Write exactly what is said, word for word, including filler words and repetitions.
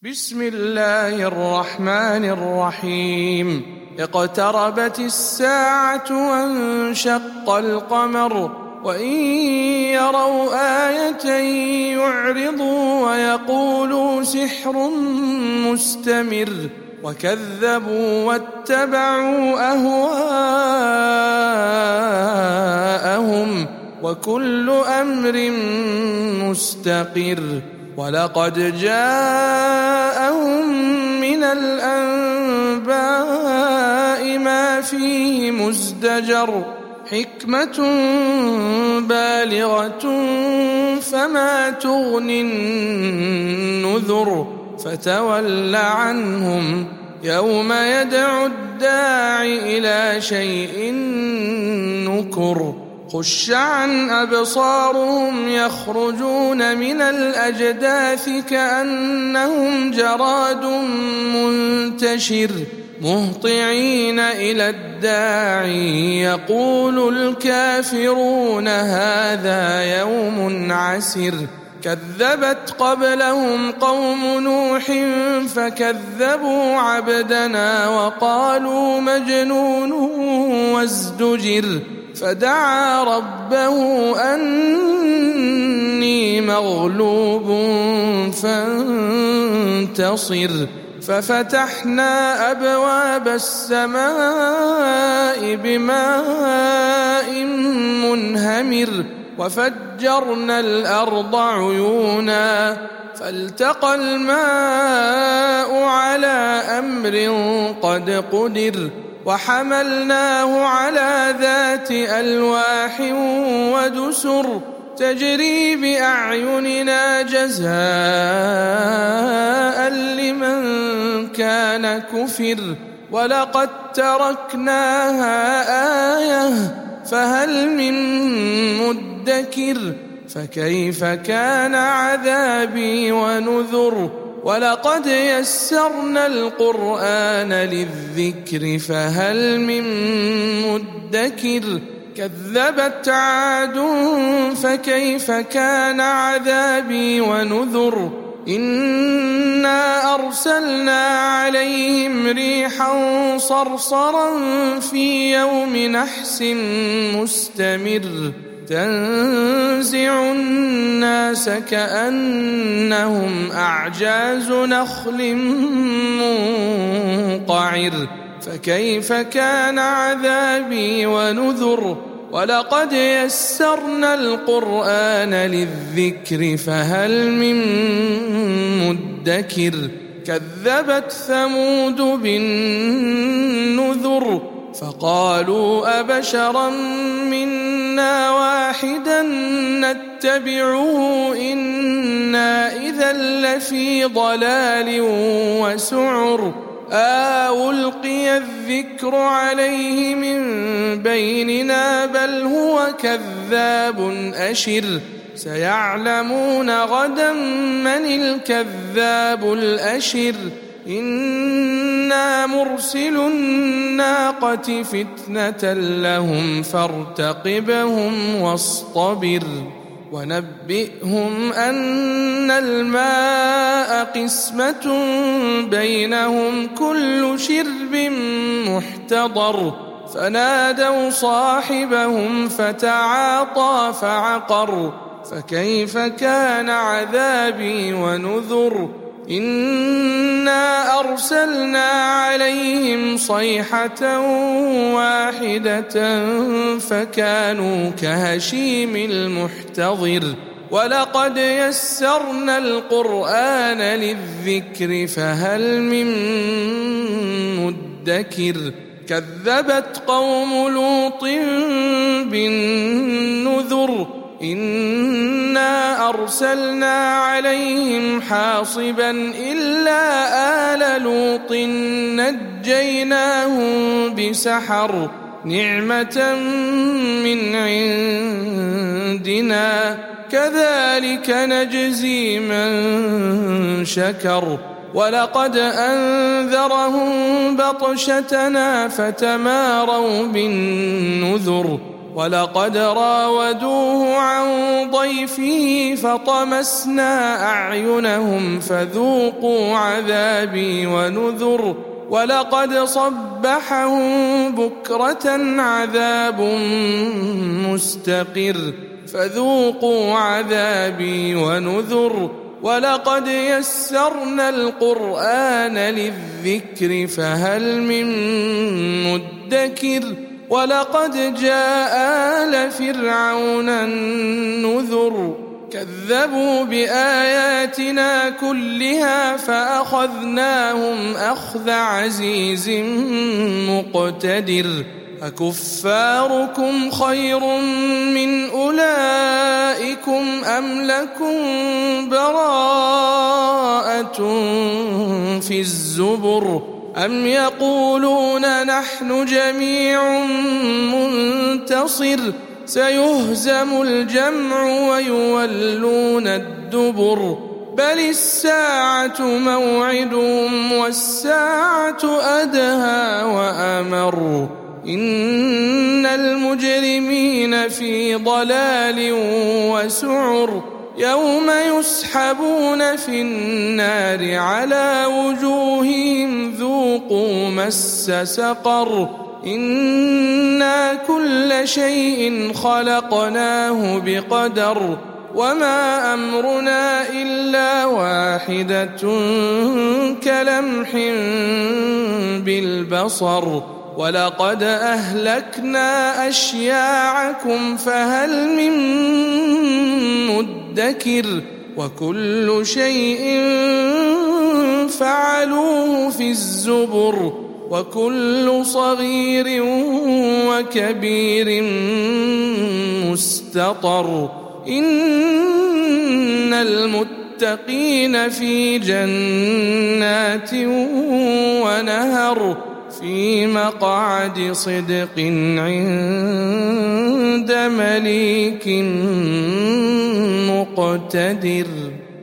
بسم الله الرحمن الرحيم. اقتربت الساعة وانشق القمر وإن يروا آية يعرضوا ويقولوا سحر مستمر وكذبوا واتبعوا أهواءهم وكل أمر مستقر. ولقد جاءهم من الأنباء ما فيه مزدجر حكمة بالغة فما تغني النذر. فتول عنهم يوم يدعو الداعي إلى شيء نكر. خش عن أبصارهم يخرجون من الأجداث كأنهم جراد منتشر مهطعين إلى الداعي يقول الكافرون هذا يوم عسر. كذبت قبلهم قوم نوح فكذبوا عبدنا وقالوا مجنون وازدجر. فدعا ربه أني مغلوب فانتصر. ففتحنا أبواب السماء بماء منهمر وفجرنا الأرض عيونا فالتقى الماء على أمر قد قدر. وحملناه على ذات ألواح ودسر تجري بأعيننا جزاء لمن كان كفر. ولقد تركناها آية فهل من مدكر. فكيف كان عذابي ونذر. ولقد يسرنا القرآن للذكر فهل من مدكر. كذبت عاد فكيف كان عذابي ونذر. إنا أرسلنا عليهم ريحا صرصرا في يوم نحس مستمر تنزع الناس كأنهم أعجاز نخل منقعر. فكيف كان عذابي ونذر. ولقد يسرنا القرآن للذكر فهل من مدكر. كذبت ثمود بالنذر فقالوا أبشرا منا واحدا نتبعه إنا إذا لفي ضلال وسعر. آه ألقي الذكر عليه من بيننا بل هو كذاب أشر. سيعلمون غدا من الكذاب الأشر. إنا مرسل الناقة فتنة لهم فارتقبهم واصطبر. ونبئهم أن الماء قسمة بينهم كل شرب محتضر. فنادوا صاحبهم فتعاطى فعقر. فكيف كان عذابي ونذر. إنا أرسلنا عليهم صيحة واحدة فكانوا كهشيم المحتضر. ولقد يسرنا القرآن للذكر فهل من مدكر. كذبت قوم لوط بالنذر إنا أرسلنا عليهم حاصبا إلا آل لوط نجيناهم بسحر نعمة من عندنا كذلك نجزي من شكر. ولقد أنذرهم بطشتنا فتماروا بالنذر ولقد راودوه عن ضيفه فطمسنا أعينهم فذوقوا عذابي ونذر ولقد صبحهم بكرة عذاب مستقر فذوقوا عذابي ونذر ولقد يسرنا القرآن للذكر فهل من مدكر ولقد جاء آل فرعون النذر كذبوا بآياتنا كلها فأخذناهم أخذ عزيز مقتدر أكفاركم خير من أولئكم أم لكم براءة في الزبر أم يقولون نحن جميع منتصر سيهزم الجمع ويولون الدبر بل الساعة موعدهم والساعة أدهى وأمر إن المجرمين في ضلال وسعر يوم يسحبون في النار على وجوههم ذوقوا مس سقر إنا كل شيء خلقناه بقدر وما أمرنا إلا واحدة كلمح بالبصر ولقد أهلكنا أشياعكم فهل من مدكر وكل شيء فعلوه في الزبر وكل صغير وكبير مستطر إن المتقين في جنات ونهر في مقعد صدق عند مليك مقتدر.